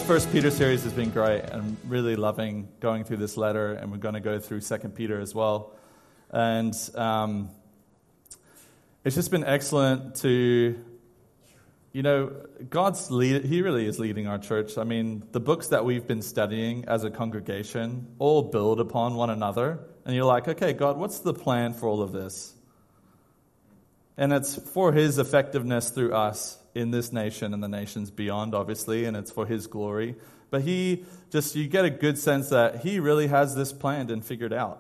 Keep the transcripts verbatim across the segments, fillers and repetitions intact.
First Peter series has been great. I'm really loving going through this letter, and we're going to go through Second Peter as well. And um, it's just been excellent to, you know, God's lead. He really is leading our church. I mean, the books that we've been studying as a congregation all build upon one another. And you're like, okay, God, what's the plan for all of this? And it's for His effectiveness through us in this nation and the nations beyond, obviously, and it's for His glory. But He just, you get a good sense that He really has this planned and figured out.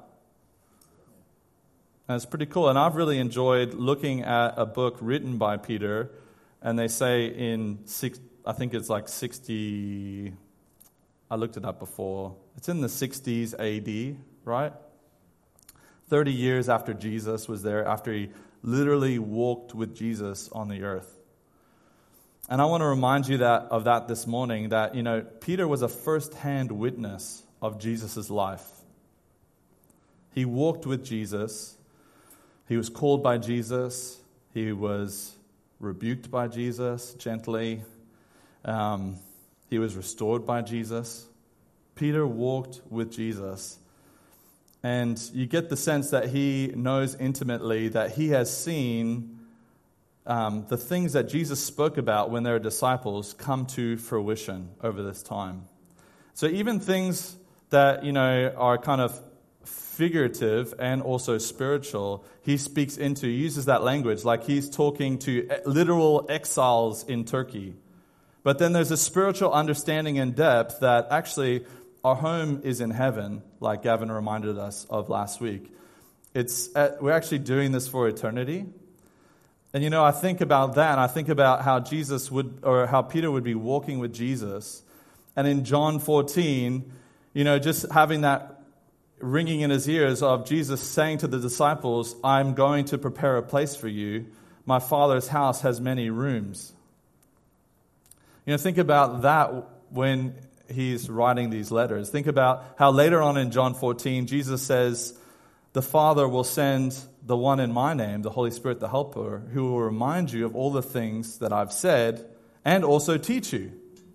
And it's pretty cool. And I've really enjoyed looking at a book written by Peter, and they say in, six, I think it's like sixty, I looked it up before, it's in the sixties A D, right? thirty years after Jesus was there, after He literally walked with Jesus on the earth. And I want to remind you that of that this morning, that, you know, Peter was a first-hand witness of Jesus' life. He walked with Jesus. He was called by Jesus. He was rebuked by Jesus gently. Um, he was restored by Jesus. Peter walked with Jesus. And you get the sense that he knows intimately, that he has seen Um, the things that Jesus spoke about when they were disciples come to fruition over this time. So even things that, you know, are kind of figurative and also spiritual, He speaks into, He uses that language like He's talking to literal exiles in Turkey. But then there's a spiritual understanding and depth that actually our home is in heaven, like Gavin reminded us of last week. It's uh, we're actually doing this for eternity. And, you know, I think about that, and I think about how Jesus would, or how Peter would be walking with Jesus. And in John fourteen, you know, just having that ringing in his ears of Jesus saying to the disciples, I'm going to prepare a place for you. My Father's house has many rooms. You know, think about that when he's writing these letters. Think about how later on in John fourteen, Jesus says, the Father will send the one in my name, the Holy Spirit, the Helper, who will remind you of all the things that I've said and also teach you.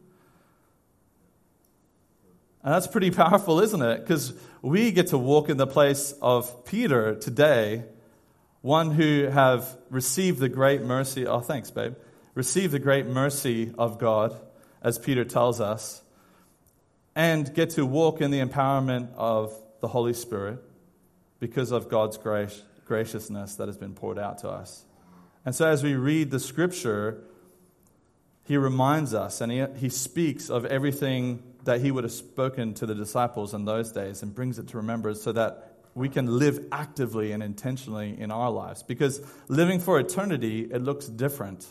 And that's pretty powerful, isn't it? Because we get to walk in the place of Peter today, one who have received the great mercy, oh thanks babe, received the great mercy of God, as Peter tells us, and get to walk in the empowerment of the Holy Spirit because of God's grace. graciousness that has been poured out to us. And so as we read the Scripture, He reminds us and he, he speaks of everything that He would have spoken to the disciples in those days and brings it to remembrance so that we can live actively and intentionally in our lives. Because living for eternity, it looks different.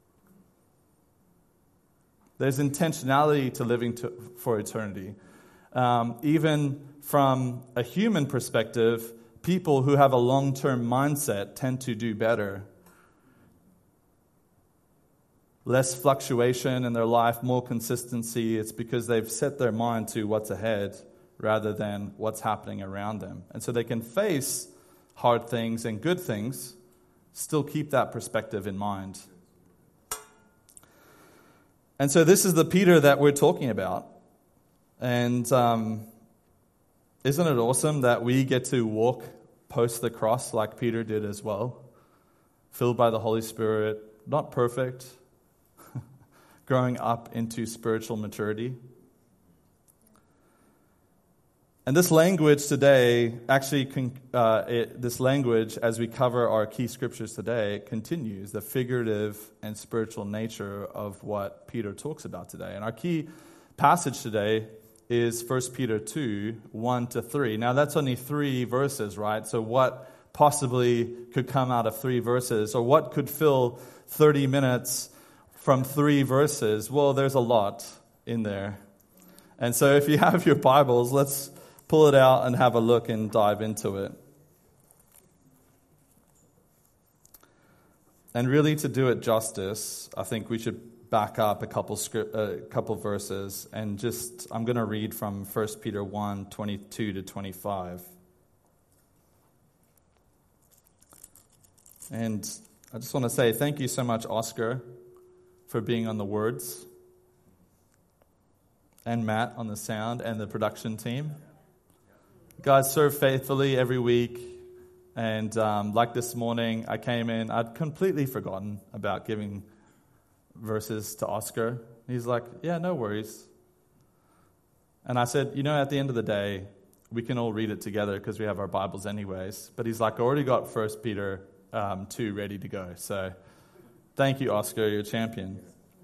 There's intentionality to living to, for eternity. Um, even from a human perspective, people who have a long-term mindset tend to do better. Less fluctuation in their life, more consistency. It's because they've set their mind to what's ahead rather than what's happening around them. And so they can face hard things and good things, still keep that perspective in mind. And so this is the Peter that we're talking about. And um, isn't it awesome that we get to walk post the cross like Peter did as well? Filled by the Holy Spirit, not perfect, growing up into spiritual maturity. And this language today, actually, uh, it, this language, as we cover our key scriptures today, continues the figurative and spiritual nature of what Peter talks about today. And our key passage today is First Peter two, one to three. Now, that's only three verses, right? So what possibly could come out of three verses? Or what could fill thirty minutes from three verses? Well, there's a lot in there. And so if you have your Bibles, let's pull it out and have a look and dive into it. And really, to do it justice, I think we should back up a couple script, a couple verses, and just I'm going to read from First Peter one, twenty-two to twenty-five. And I just want to say thank you so much, Oscar, for being on the words. and Matt on the sound and the production team. You guys serve faithfully every week. And um, like this morning, I came in, I'd completely forgotten about giving verses to Oscar. He's like, yeah, no worries. And I said, you know, at the end of the day, we can all read it together because we have our Bibles anyways. But he's like, I already got First Peter um, two ready to go. So thank you, Oscar, you're a champion.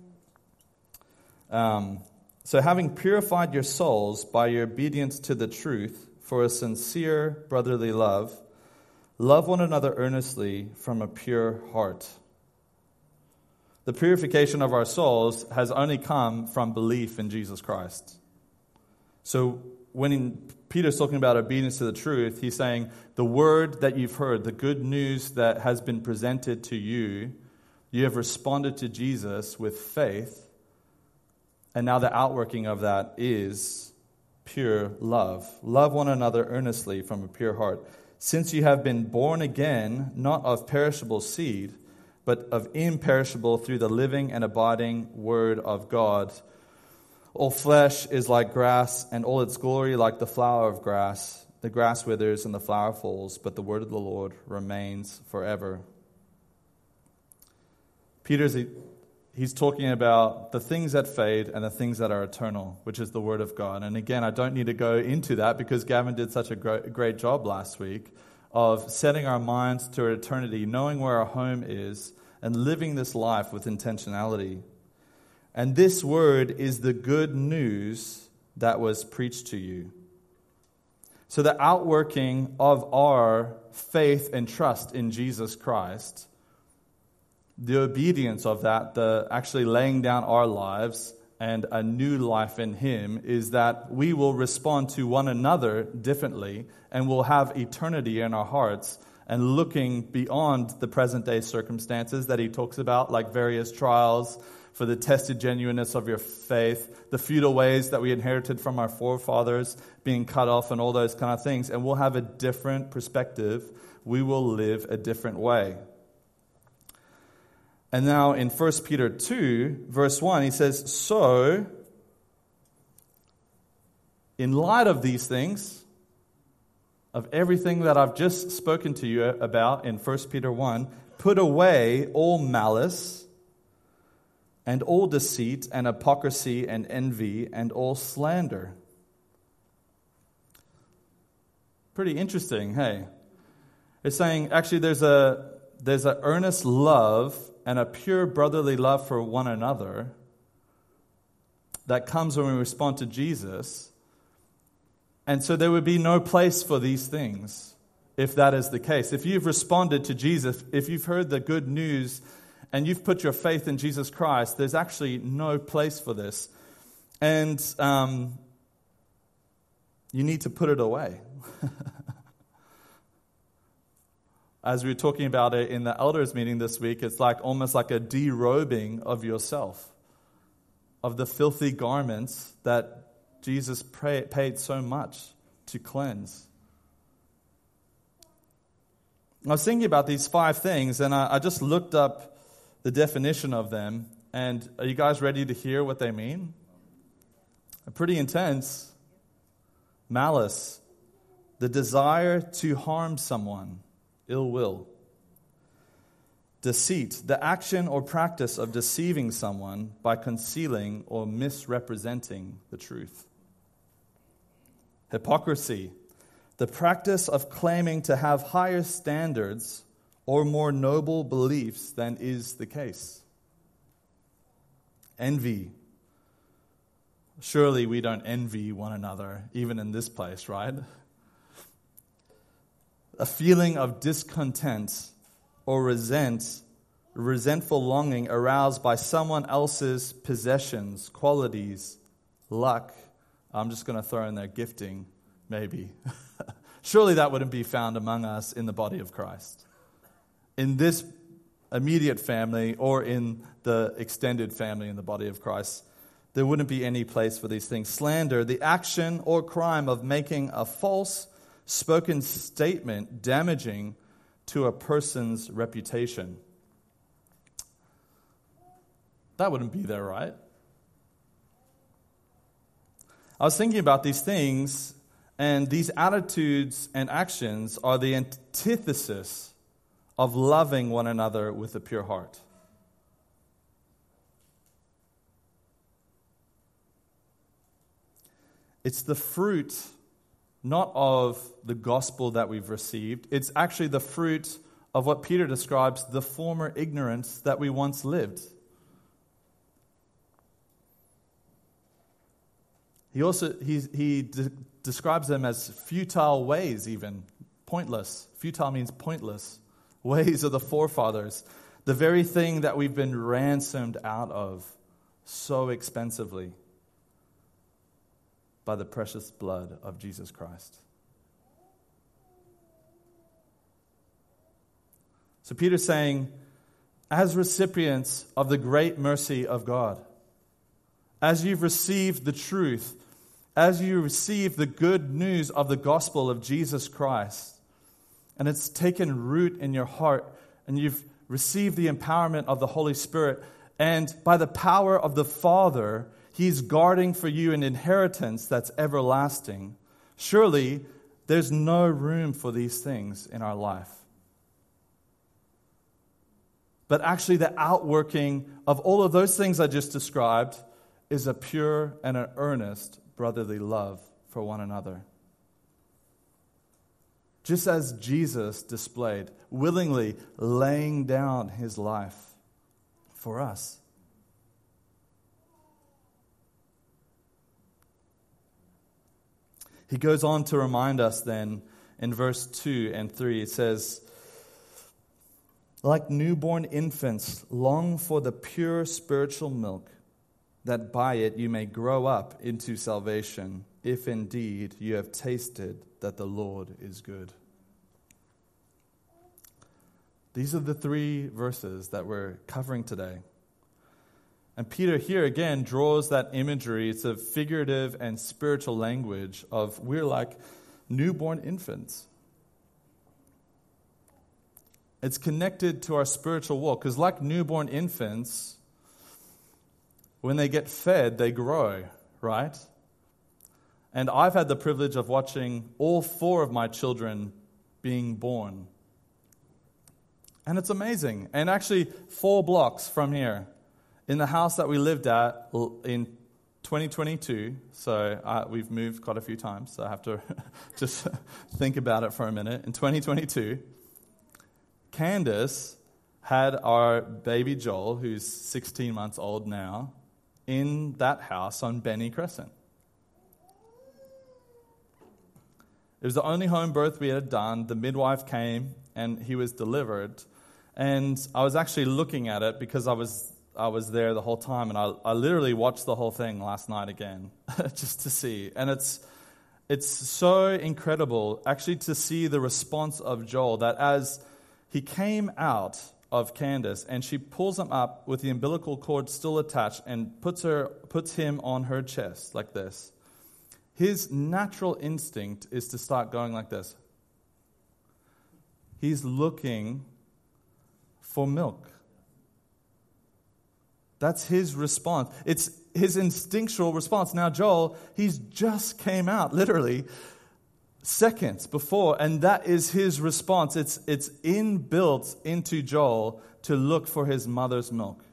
Um, so having purified your souls by your obedience to the truth for a sincere brotherly love, love one another earnestly from a pure heart. The purification of our souls has only come from belief in Jesus Christ. So when in, Peter's talking about obedience to the truth, he's saying the word that you've heard, the good news that has been presented to you, you have responded to Jesus with faith, and now the outworking of that is pure love. Love one another earnestly from a pure heart. Since you have been born again, not of perishable seed, but of imperishable through the living and abiding word of God. All flesh is like grass, and all its glory like the flower of grass. The grass withers and the flower falls, but the word of the Lord remains forever. Peter's he's talking about the things that fade and the things that are eternal, which is the word of God. And again, I don't need to go into that because Gavin did such a great, great job last week of setting our minds to eternity, knowing where our home is, and living this life with intentionality. And this word is the good news that was preached to you. So the outworking of our faith and trust in Jesus Christ, the obedience of that, the actually laying down our lives and a new life in Him, is that we will respond to one another differently and will have eternity in our hearts and looking beyond the present day circumstances that he talks about, like various trials for the tested genuineness of your faith, the futile ways that we inherited from our forefathers being cut off and all those kind of things. And we'll have a different perspective. We will live a different way. And now in First Peter two, verse one, he says, so, in light of these things, of everything that I've just spoken to you about in First Peter one, put away all malice and all deceit and hypocrisy and envy and all slander. Pretty interesting, hey? It's saying actually there's a there's an earnest love and a pure brotherly love for one another that comes when we respond to Jesus. And so there would be no place for these things if that is the case. If you've responded to Jesus, if you've heard the good news and you've put your faith in Jesus Christ, there's actually no place for this. And um, you need to put it away. As we were talking about it in the elders meeting this week, it's like almost like a derobing of yourself, of the filthy garments that Jesus pray, paid so much to cleanse. I was thinking about these five things, and I, I just looked up the definition of them. And are you guys ready to hear what they mean? Pretty intense. Malice, the desire to harm someone, ill will. Deceit, the action or practice of deceiving someone by concealing or misrepresenting the truth. Hypocrisy, the practice of claiming to have higher standards or more noble beliefs than is the case. Envy. Surely we don't envy one another, even in this place, right? A feeling of discontent or resent, resentful longing aroused by someone else's possessions, qualities, luck. I'm just going to throw in there gifting, maybe. Surely that wouldn't be found among us in the body of Christ. In this immediate family or in the extended family in the body of Christ, there wouldn't be any place for these things. Slander, the action or crime of making a false spoken statement damaging to a person's reputation. That wouldn't be there, right? I was thinking about these things, and these attitudes and actions are the antithesis of loving one another with a pure heart. It's the fruit not of the gospel that we've received. It's actually the fruit of what Peter describes, the former ignorance that we once lived. He also he, he de- describes them as futile ways, even pointless. Futile means pointless. Ways of the forefathers. The very thing that we've been ransomed out of so expensively by the precious blood of Jesus Christ. So Peter's saying, as recipients of the great mercy of God, as you've received the truth, as you receive the good news of the gospel of Jesus Christ, and it's taken root in your heart, and you've received the empowerment of the Holy Spirit, and by the power of the Father, He's guarding for you an inheritance that's everlasting. Surely, there's no room for these things in our life. But actually, the outworking of all of those things I just described is a pure and an earnest brotherly love for one another. Just as Jesus displayed, willingly laying down His life for us. He goes on to remind us then in verse two and three, it says, like newborn infants, long for the pure spiritual milk, that by it you may grow up into salvation, if indeed you have tasted that the Lord is good. These are the three verses that we're covering today. And Peter here again draws that imagery. It's a figurative and spiritual language of we're like newborn infants. It's connected to our spiritual walk, because like newborn infants, when they get fed, they grow, right? And I've had the privilege of watching all four of my children being born. And it's amazing. And actually, four blocks from here, in the house that we lived at in twenty twenty-two, so uh, we've moved quite a few times, so I have to just think about it for a minute. In twenty twenty-two, Candace had our baby Joel, who's sixteen months old now, in that house on Benny Crescent. It was the only home birth we had done. The midwife came and he was delivered. And I was actually looking at it because I was I was there the whole time, and I, I literally watched the whole thing last night again just to see. And it's it's so incredible actually to see the response of Joel, that as he came out of Candace and she pulls him up with the umbilical cord still attached and puts her puts him on her chest like this, his natural instinct is to start going like this. He's looking for milk. That's his response. It's his instinctual response. Now, Joel, he's just came out, literally, seconds before, and that is his response. It's, it's inbuilt into Joel to look for his mother's milk.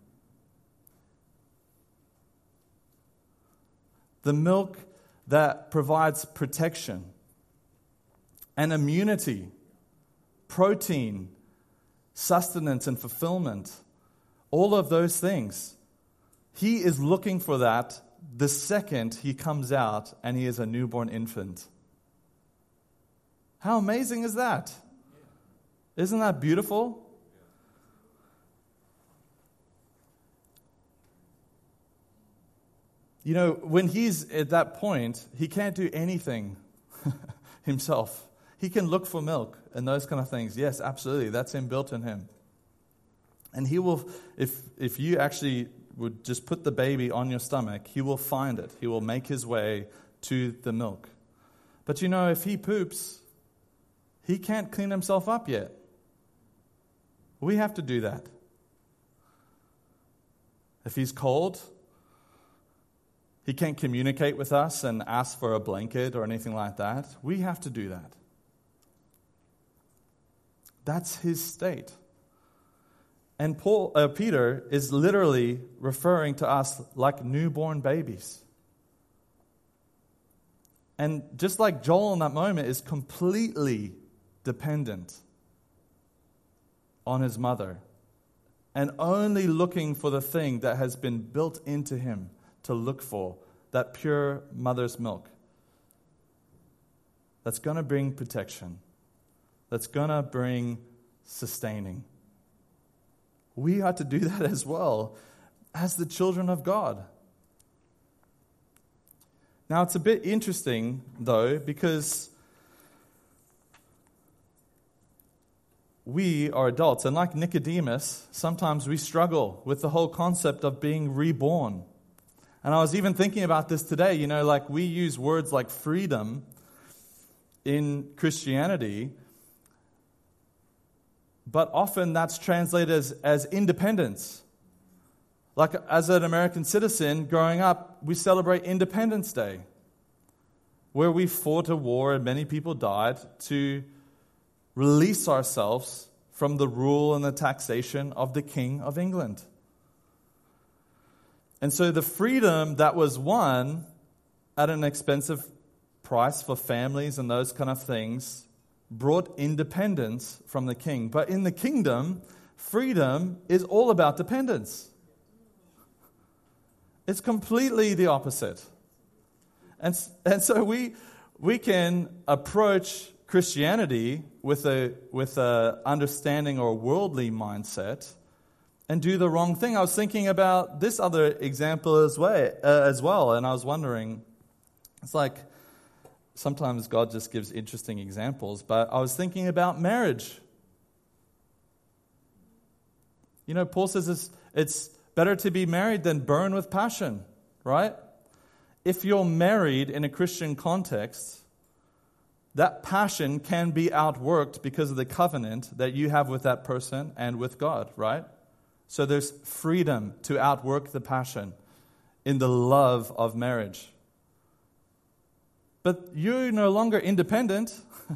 The milk that provides protection and immunity, protein, sustenance and fulfillment. All of those things. He is looking for that the second he comes out and he is a newborn infant. How amazing is that? Isn't that beautiful? You know, when he's at that point, he can't do anything himself. He can look for milk and those kind of things. Yes, absolutely. That's inbuilt in him. And he will, if if you actually would just put the baby on your stomach, he will find it. He will make his way to the milk. But you know, if he poops, he can't clean himself up yet. We have to do that. If he's cold, He can't communicate with us and ask for a blanket or anything like that. We have to do that. That's his state. And Paul, uh, Peter is literally referring to us like newborn babies. And just like Joel in that moment is completely dependent on his mother and only looking for the thing that has been built into him to look for, that pure mother's milk. That's going to bring protection. That's going to bring sustaining. We are to do that as well as the children of God. Now, it's a bit interesting, though, because we are adults, and like Nicodemus, sometimes we struggle with the whole concept of being reborn. And I was even thinking about this today, you know, like we use words like freedom in Christianity, but often that's translated as, as independence. Like as an American citizen, growing up, we celebrate Independence Day, where we fought a war and many people died to release ourselves from the rule and the taxation of the King of England. And so the freedom that was won at an expensive price for families and those kind of things brought independence from the king. But in the kingdom, freedom is all about dependence. It's completely the opposite. And, and so we we can approach Christianity with a with a understanding or worldly mindset and do the wrong thing. I was thinking about this other example as well, uh, as well, and I was wondering, it's like sometimes God just gives interesting examples, but I was thinking about marriage. You know, Paul says it's, it's better to be married than burn with passion, right? If you're married in a Christian context, that passion can be outworked because of the covenant that you have with that person and with God, right? So there's freedom to outwork the passion in the love of marriage. But you're no longer independent.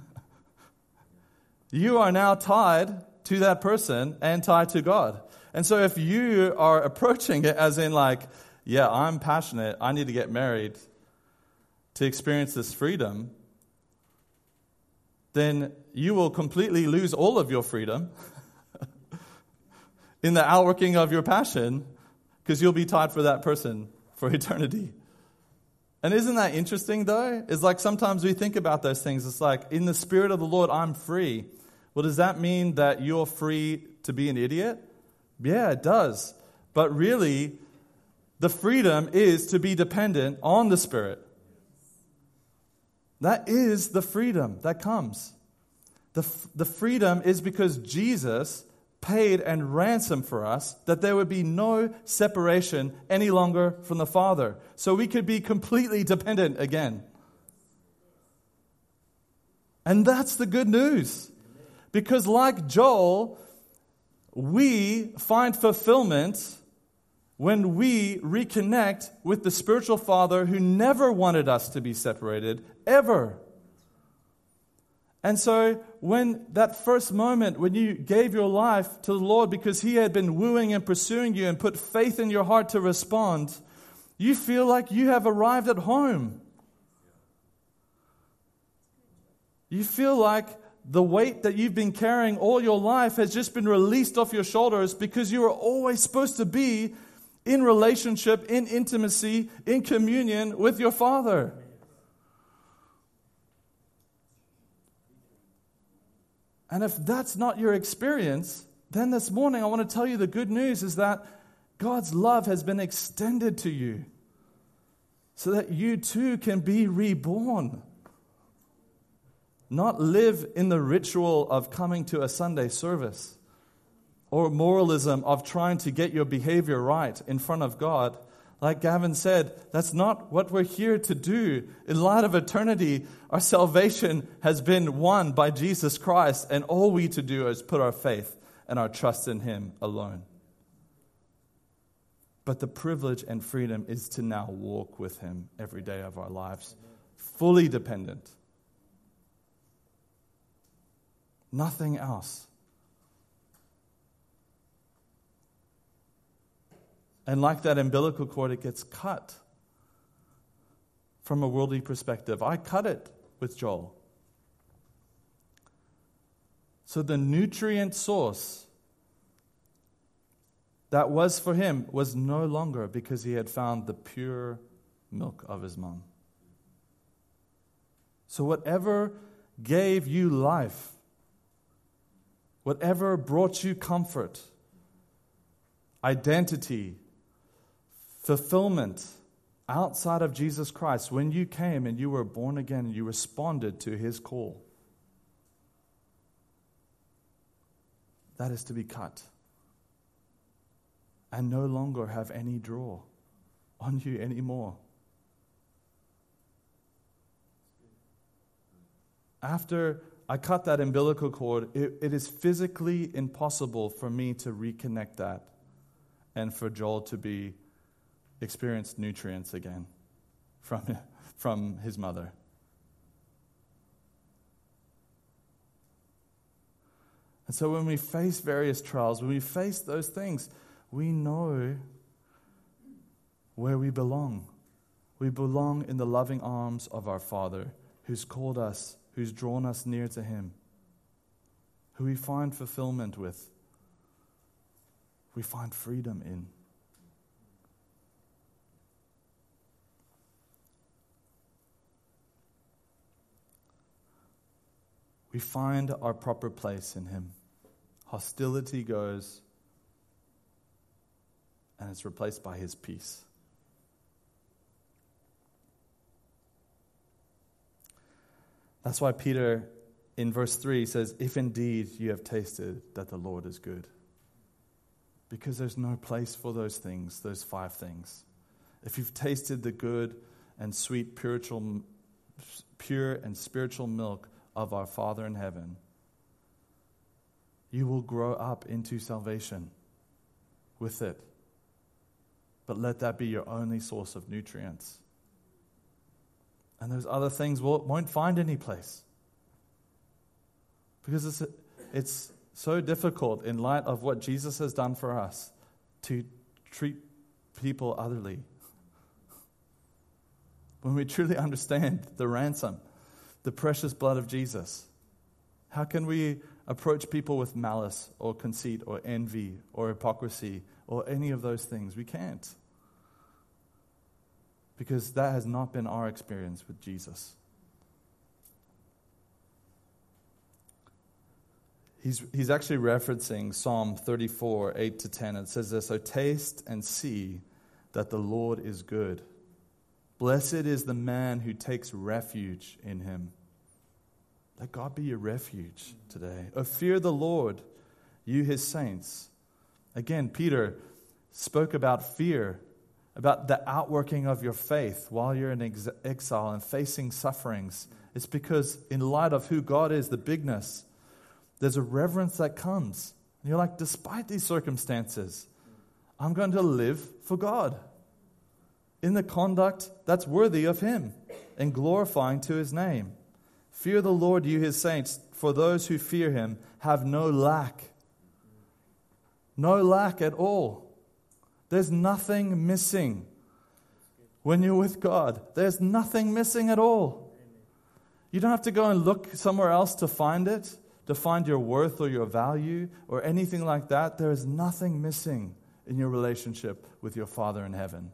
You are now tied to that person and tied to God. And so if you are approaching it as in like, yeah, I'm passionate, I need to get married to experience this freedom, then you will completely lose all of your freedom in the outworking of your passion, because you'll be tied for that person for eternity. And isn't that interesting, though? It's like sometimes we think about those things. It's like, in the Spirit of the Lord, I'm free. Well, does that mean that you're free to be an idiot? Yeah, it does. But really, the freedom is to be dependent on the Spirit. That is the freedom that comes. The, the freedom is because Jesus paid and ransomed for us, that there would be no separation any longer from the Father. So we could be completely dependent again. And that's the good news. Because like Joel, we find fulfillment when we reconnect with the spiritual Father who never wanted us to be separated, ever. And so when that first moment, when you gave your life to the Lord because He had been wooing and pursuing you and put faith in your heart to respond, you feel like you have arrived at home. You feel like the weight that you've been carrying all your life has just been released off your shoulders because you were always supposed to be in relationship, in intimacy, in communion with your Father. And if that's not your experience, then this morning I want to tell you the good news is that God's love has been extended to you so that you too can be reborn. Not live in the ritual of coming to a Sunday service or moralism of trying to get your behavior right in front of God. Like Gavin said, that's not what we're here to do. In light of eternity, our salvation has been won by Jesus Christ, and all we to do is put our faith and our trust in Him alone. But the privilege and freedom is to now walk with him every day of our lives, fully dependent. Nothing else. And like that umbilical cord, it gets cut from a worldly perspective. I cut it with Joel. So the nutrient source that was for him was no longer, because he had found the pure milk of his mom. So whatever gave you life, whatever brought you comfort, identity, fulfillment outside of Jesus Christ, when you came and you were born again and you responded to his call, that is to be cut and no longer have any draw on you anymore. After I cut that umbilical cord, it, it is physically impossible for me to reconnect that and for Joel to be experience nutrients again from, from his mother. And so when we face various trials, when we face those things, we know where we belong. We belong in the loving arms of our Father, who's called us, who's drawn us near to him, who we find fulfillment with, we find freedom in. We find our proper place in him. Hostility goes, and it's replaced by his peace. That's why Peter, in verse three, says, if indeed you have tasted that the Lord is good. Because there's no place for those things, those five things. If you've tasted the good and sweet, spiritual, pure and spiritual milk of our Father in heaven, you will grow up into salvation with it. But let that be your only source of nutrients. And those other things will, won't find any place. Because it's, it's so difficult in light of what Jesus has done for us to treat people otherly. When we truly understand the ransom, the precious blood of Jesus, how can we approach people with malice or conceit or envy or hypocrisy or any of those things? We can't. Because that has not been our experience with Jesus. He's, he's actually referencing Psalm thirty-four, eight to ten. It says this, so taste and see that the Lord is good. Blessed is the man who takes refuge in him. Let God be your refuge today. Oh, fear the Lord, you his saints. Again, Peter spoke about fear, about the outworking of your faith while you're in ex- exile and facing sufferings. It's because in light of who God is, the bigness, there's a reverence that comes. And you're like, despite these circumstances, I'm going to live for God in the conduct that's worthy of him and glorifying to his name. Fear the Lord, you his saints, for those who fear him have no lack. No lack at all. There's nothing missing when you're with God. There's nothing missing at all. You don't have to go and look somewhere else to find it, to find your worth or your value or anything like that. There is nothing missing in your relationship with your Father in heaven.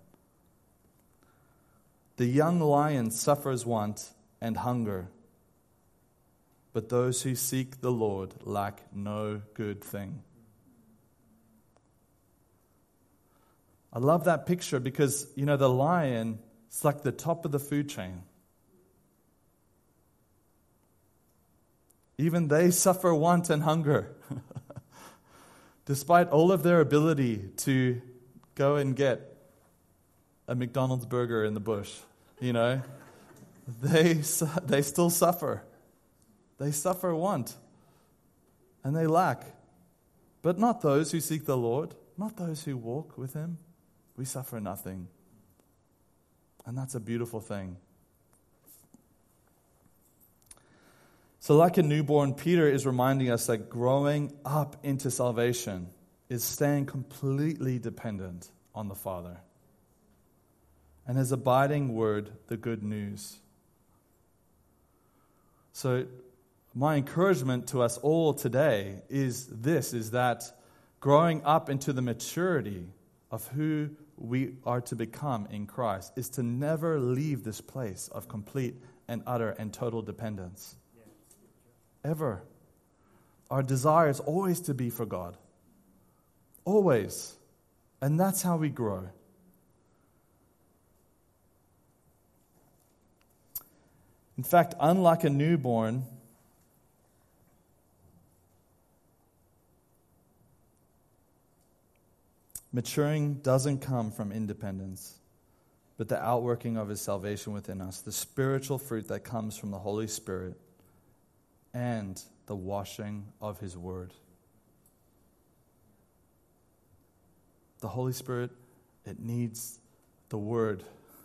The young lion suffers want and hunger, but those who seek the Lord lack no good thing. I love that picture because, you know, the lion, it's like the top of the food chain. Even they suffer want and hunger. Despite all of their ability to go and get a McDonald's burger in the bush, you know, they they still suffer. They suffer want. And they lack. But not those who seek the Lord, not those who walk with him. We suffer nothing. And that's a beautiful thing. So like a newborn, Peter is reminding us that growing up into salvation is staying completely dependent on the Father and His abiding word, the good news. So my encouragement to us all today is this, is that growing up into the maturity of who we are to become in Christ is to never leave this place of complete and utter and total dependence. Ever. Our desire is always to be for God. Always. And that's how we grow. In fact, unlike a newborn, maturing doesn't come from independence, but the outworking of His salvation within us, the spiritual fruit that comes from the Holy Spirit and the washing of His Word. The Holy Spirit, it needs the Word.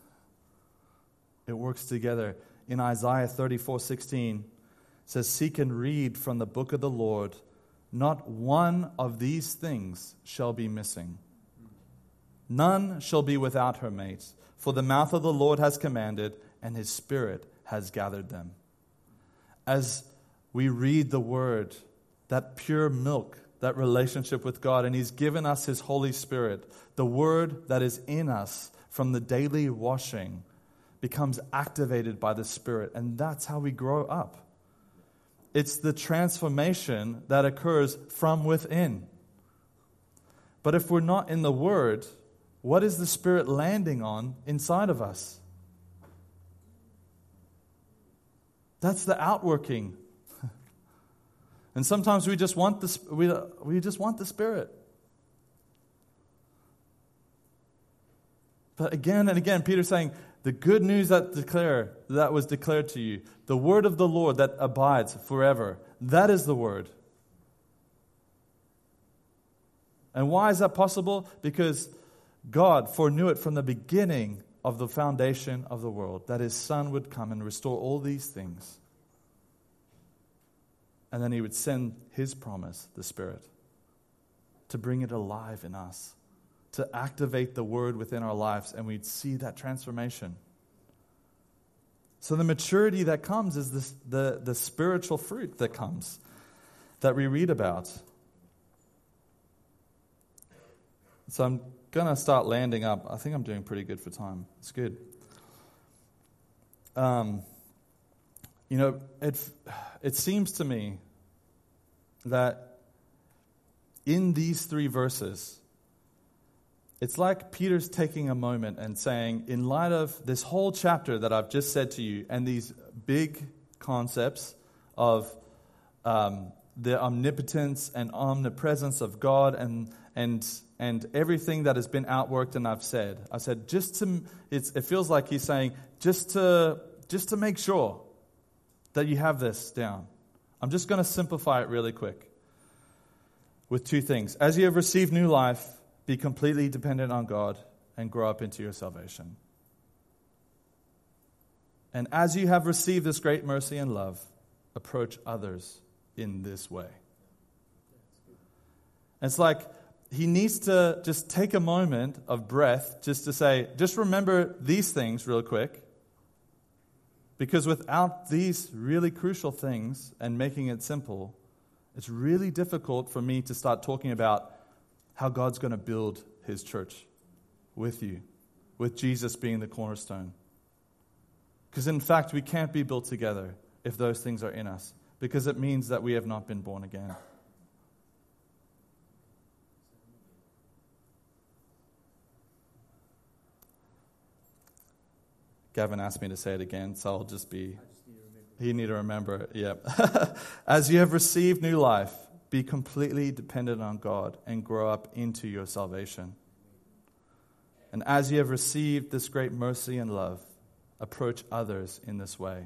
It works together. In Isaiah thirty-four sixteen, it says, "Seek and read from the book of the Lord. Not one of these things shall be missing. None shall be without her mate. For the mouth of the Lord has commanded, and His Spirit has gathered them." As we read the Word, that pure milk, that relationship with God, and He's given us His Holy Spirit, the Word that is in us from the daily washing becomes activated by the Spirit, and that's how we grow up. It's the transformation that occurs from within. But if we're not in the Word, what is the Spirit landing on inside of us? That's the outworking. And sometimes we just want the we we just want the Spirit. But again and again, Peter's saying, the good news that declare that was declared to you, the word of the Lord that abides forever, that is the word. And why is that possible? Because God foreknew it from the beginning of the foundation of the world, that His Son would come and restore all these things. And then He would send His promise, the Spirit, to bring it alive in us, to activate the Word within our lives, and we'd see that transformation. So the maturity that comes is this, the, the spiritual fruit that comes, that we read about. So I'm going to start landing up. I think I'm doing pretty good for time. It's good. Um, you know, it, it seems to me that in these three verses, it's like Peter's taking a moment and saying, in light of this whole chapter that I've just said to you, and these big concepts of um, the omnipotence and omnipresence of God, and and and everything that has been outworked, and I've said, I said just to, it's, it feels like he's saying just to just to make sure that you have this down. I'm just going to simplify it really quick with two things. As you have received new life, be completely dependent on God and grow up into your salvation. And as you have received this great mercy and love, approach others in this way. It's like he needs to just take a moment of breath just to say, just remember these things real quick. Because without these really crucial things and making it simple, it's really difficult for me to start talking about how God's going to build His church with you, with Jesus being the cornerstone. Because in fact, we can't be built together if those things are in us, because it means that we have not been born again. Gavin asked me to say it again, so I'll just be... You need to remember it, yep. As you have received new life, be completely dependent on God and grow up into your salvation. And as you have received this great mercy and love, approach others in this way.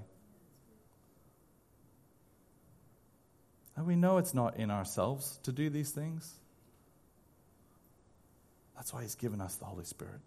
And we know it's not in ourselves to do these things. That's why he's given us the Holy Spirit.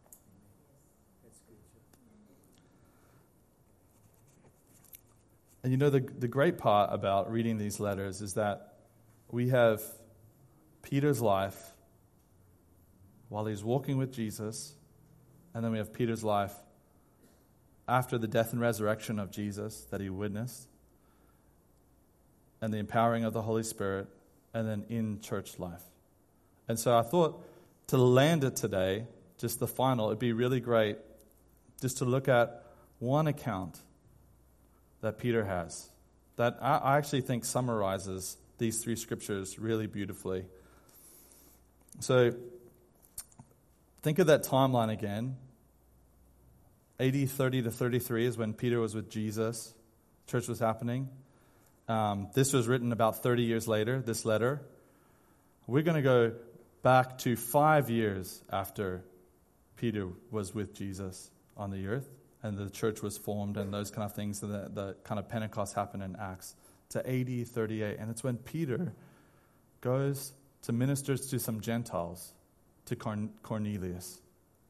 And you know, the, the great part about reading these letters is that we have Peter's life while he's walking with Jesus, and then we have Peter's life after the death and resurrection of Jesus that he witnessed, and the empowering of the Holy Spirit, and then in church life. And so I thought to land it today, just the final, it'd be really great just to look at one account that Peter has that I, I actually think summarizes these three scriptures really beautifully. So think of that timeline again. A D thirty to thirty-three is when Peter was with Jesus. Church was happening. Um, this was written about thirty years later, this letter. We're going to go back to five years after Peter was with Jesus on the earth and the church was formed and those kind of things, the, the kind of Pentecost happened in Acts, to A D thirty-eight. And it's when Peter goes to minister to some Gentiles, to Corn- Cornelius.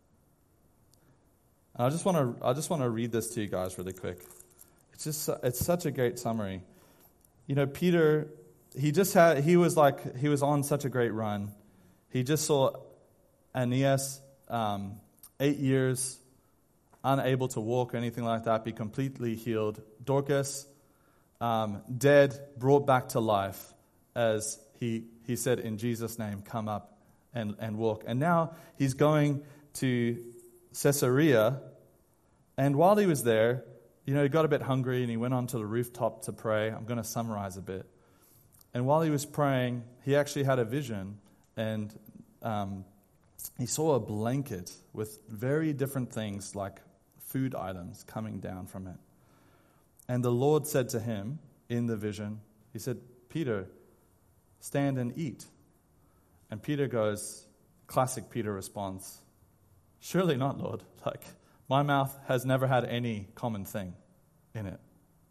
And I just want to I just want to read this to you guys really quick. It's just it's such a great summary. You know, Peter, he just had he was like he was on such a great run. He just saw Aeneas, um, eight years, unable to walk or anything like that, be completely healed. Dorcas, um, dead, brought back to life, as he he said, in Jesus' name, come up and, and walk. And now he's going to Caesarea, and while he was there, you know, he got a bit hungry and he went onto the rooftop to pray. I'm going to summarize a bit. And while he was praying, he actually had a vision, and um, he saw a blanket with very different things like food items coming down from it. And the Lord said to him in the vision, he said, Peter, stand and eat. And Peter goes, classic Peter response, surely not, Lord. Like, my mouth has never had any common thing in it.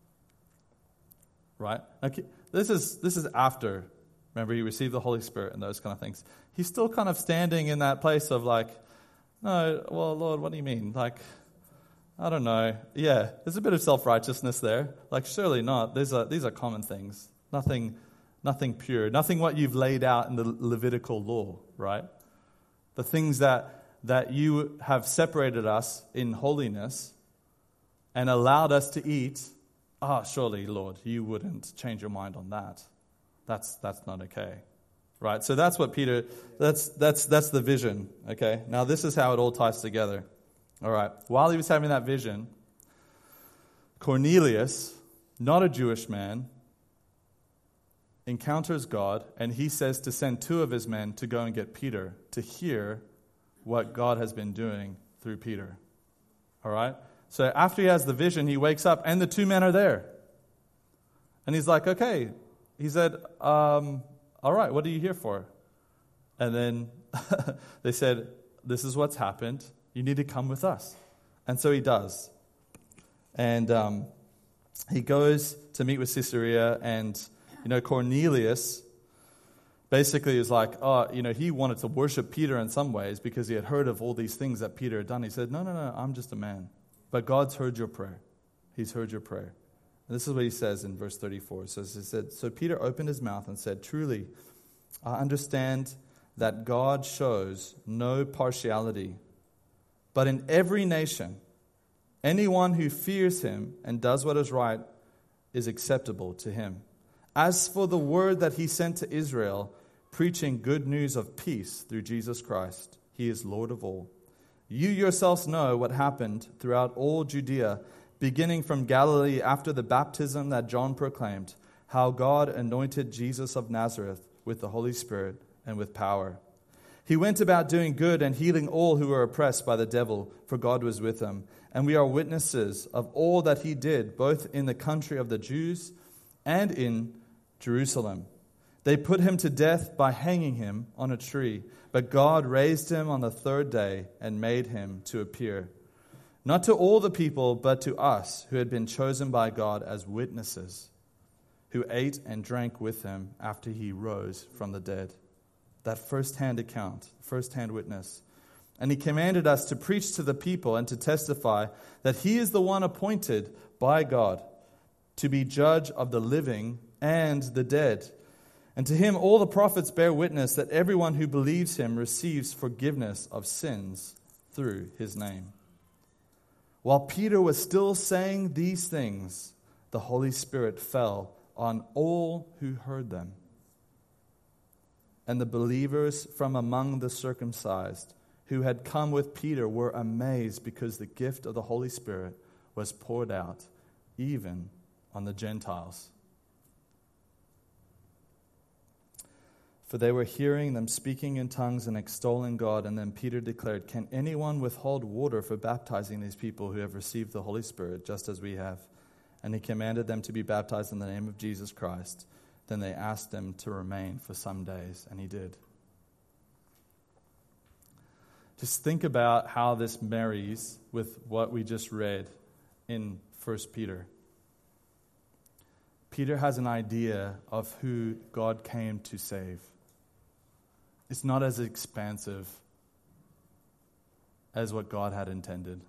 Right? Okay. This is this is after, remember, he received the Holy Spirit and those kind of things. He's still kind of standing in that place of like, no, well, Lord, what do you mean? Like, I don't know. Yeah, there's a bit of self-righteousness there. Like, surely not. These are these are common things. Nothing, nothing pure. Nothing what you've laid out in the Levitical law, right? The things that that you have separated us in holiness and allowed us to eat. Ah, surely, Lord, you wouldn't change your mind on that. That's that's not okay. Right? So that's what Peter, that's that's that's the vision. Okay? Now this is how it all ties together. All right. While he was having that vision, Cornelius, not a Jewish man, encounters God, and he says to send two of his men to go and get Peter to hear what God has been doing through Peter. All right? So after he has the vision, he wakes up, and the two men are there. And he's like, okay. He said, um, all right, what are you here for? And then they said, this is what's happened. You need to come with us. And so he does. And um, he goes to meet with Caesarea, and, you know, Cornelius basically is like, oh, you know, he wanted to worship Peter in some ways because he had heard of all these things that Peter had done. He said, no, no, no, I'm just a man. But God's heard your prayer. He's heard your prayer. And this is what he says in verse thirty-four. So he said, so Peter opened his mouth and said, truly, I understand that God shows no partiality, but in every nation, anyone who fears him and does what is right is acceptable to him. As for the word that he sent to Israel, preaching good news of peace through Jesus Christ, he is Lord of all. You yourselves know what happened throughout all Judea, beginning from Galilee after the baptism that John proclaimed, how God anointed Jesus of Nazareth with the Holy Spirit and with power. He went about doing good and healing all who were oppressed by the devil, for God was with him. And we are witnesses of all that he did, both in the country of the Jews and in Jerusalem. They put him to death by hanging him on a tree, but God raised him on the third day and made him to appear, not to all the people, but to us who had been chosen by God as witnesses, who ate and drank with him after he rose from the dead. That first-hand account, first-hand witness. And he commanded us to preach to the people and to testify that he is the one appointed by God to be judge of the living and the dead. And to him all the prophets bear witness that everyone who believes him receives forgiveness of sins through his name. While Peter was still saying these things, the Holy Spirit fell on all who heard them. And the believers from among the circumcised who had come with Peter were amazed because the gift of the Holy Spirit was poured out even on the Gentiles. For they were hearing them speaking in tongues and extolling God. And then Peter declared, "Can anyone withhold water for baptizing these people who have received the Holy Spirit just as we have?" And he commanded them to be baptized in the name of Jesus Christ. Then they asked him to remain for some days, and he did. Just think about how this marries with what we just read in First Peter. Peter has an idea of who God came to save. It's not as expansive as what God had intended.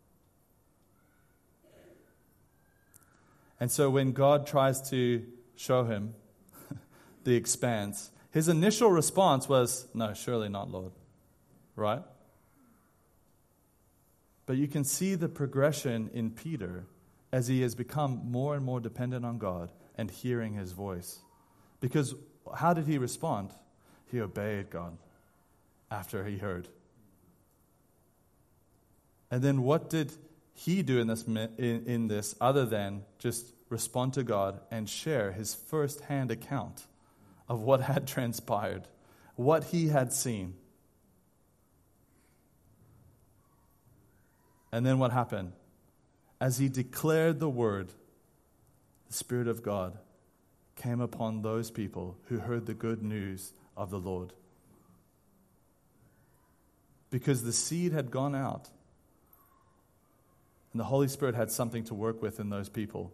And so when God tries to show him the expanse, his initial response was, "No, surely not, Lord." Right? But you can see the progression in Peter as he has become more and more dependent on God and hearing his voice. Because how did he respond? He obeyed God after he heard. And then what did he do in this in, in this other than just respond to God and share his first-hand account of what had transpired, what he had seen? And then what happened? As he declared the word, the Spirit of God came upon those people who heard the good news of the Lord. Because the seed had gone out, and the Holy Spirit had something to work with in those people.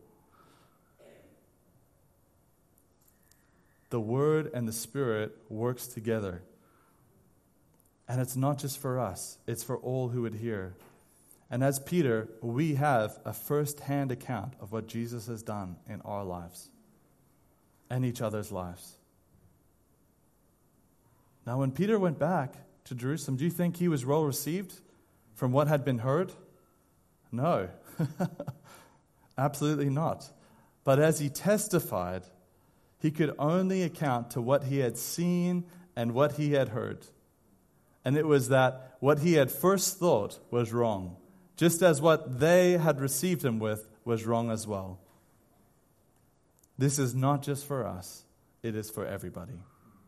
The Word and the Spirit works together. And it's not just for us, it's for all who would hear. And as Peter, we have a first-hand account of what Jesus has done in our lives and each other's lives. Now, when Peter went back to Jerusalem, do you think he was well received from what had been heard? No, absolutely not. But as he testified, he could only account to what he had seen and what he had heard. And it was that what he had first thought was wrong, just as what they had received him with was wrong as well. This is not just for us, it is for everybody.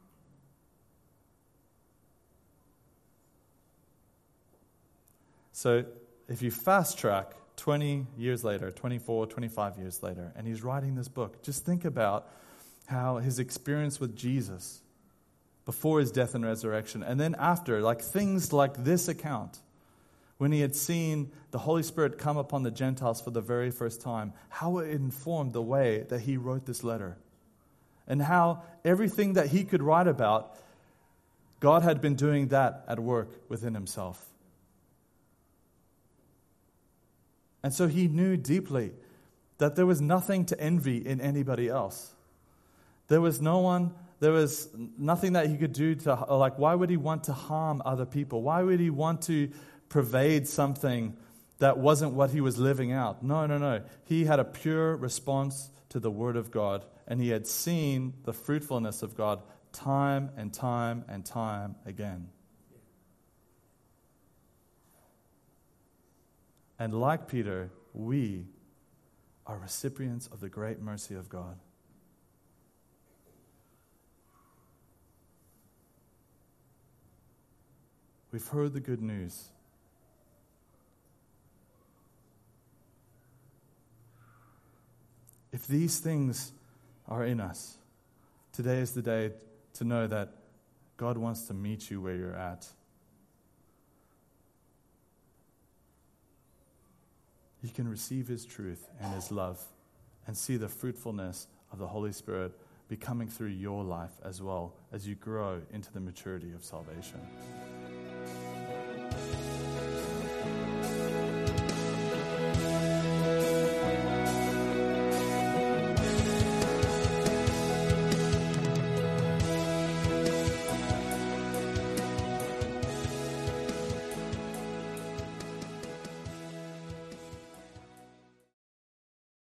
So if you fast track twenty years later, twenty-four, twenty-five years later, and he's writing this book, just think about how his experience with Jesus before his death and resurrection, and then after, like things like this account, when he had seen the Holy Spirit come upon the Gentiles for the very first time, how it informed the way that he wrote this letter. And how everything that he could write about, God had been doing that at work within himself. And so he knew deeply that there was nothing to envy in anybody else. There was no one, there was nothing that he could do to, like, why would he want to harm other people? Why would he want to pervade something that wasn't what he was living out? No, no, no. He had a pure response to the Word of God, and he had seen the fruitfulness of God time and time and time again. And like Peter, we are recipients of the great mercy of God. We've heard the good news. If these things are in us, today is the day to know that God wants to meet you where you're at. You can receive His truth and His love and see the fruitfulness of the Holy Spirit be coming through your life as well as you grow into the maturity of salvation.